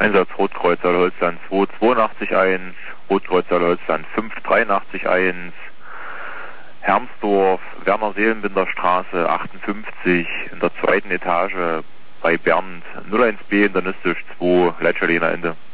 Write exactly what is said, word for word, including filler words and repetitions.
Einsatz Rotkreuz Holzland zwei zweiundachtzig eins, Rotkreuz Holzland fünf dreiundachtzig eins, Hermsdorf, Werner-Seelenbinder-Straße achtundfünfzig, in der zweiten Etage bei Bernd null eins B, Internistisch zwei, Leitschaliner Ende.